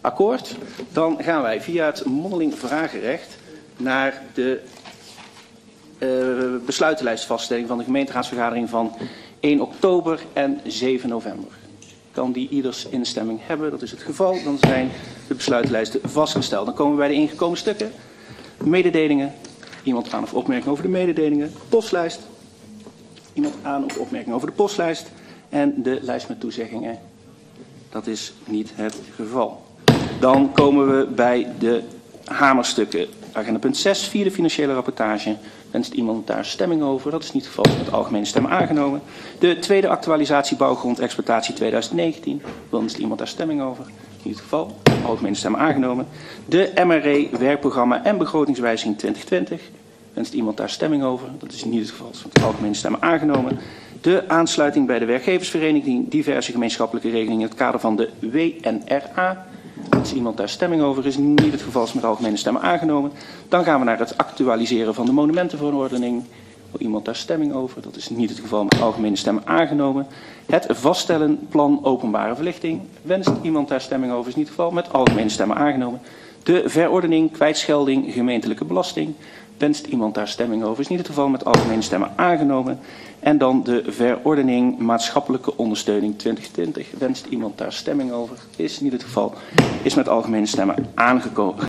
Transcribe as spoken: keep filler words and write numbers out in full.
Akkoord. Dan gaan wij via het mondeling vragenrecht naar de uh, besluitenlijstvaststelling van de gemeenteraadsvergadering van één oktober en zeven november. Kan die ieders instemming hebben? Dat is het geval. Dan zijn de besluitenlijsten vastgesteld. Dan komen we bij de ingekomen stukken. Mededelingen. Iemand aan of opmerking over de mededelingen. Postlijst. Iemand aan of opmerking over de postlijst. En de lijst met toezeggingen. Dat is niet het geval. Dan komen we bij de hamerstukken. Agenda punt zes, vierde financiële rapportage. Wenst iemand daar stemming over? Dat is niet het geval. Met algemene stem aangenomen. De tweede actualisatie bouwgrond exploitatie tweeduizend negentien. Wenst iemand daar stemming over? Niet het geval. Algemene stem aangenomen. De M R E werkprogramma en begrotingswijziging twintig twintig. Wenst iemand daar stemming over? Dat is niet het geval. Met algemene stem aangenomen. De aansluiting bij de werkgeversvereniging diverse gemeenschappelijke regelingen in het kader van de W N R A. Is iemand daar stemming over? Is niet het geval, is met algemene stemmen aangenomen. Dan gaan we naar het actualiseren van de monumentenverordening. Wil iemand daar stemming over? Dat is niet het geval, met algemene stemmen aangenomen. Het vaststellen plan openbare verlichting. Wenst iemand daar stemming over? Is niet het geval, met algemene stemmen aangenomen. De verordening kwijtschelding gemeentelijke belasting. Wenst iemand daar stemming over? Is niet het geval, met algemene stemmen aangenomen. En dan de verordening maatschappelijke ondersteuning twintig twintig. Wenst iemand daar stemming over? Is niet het geval. Is met algemene stemmen aangekomen.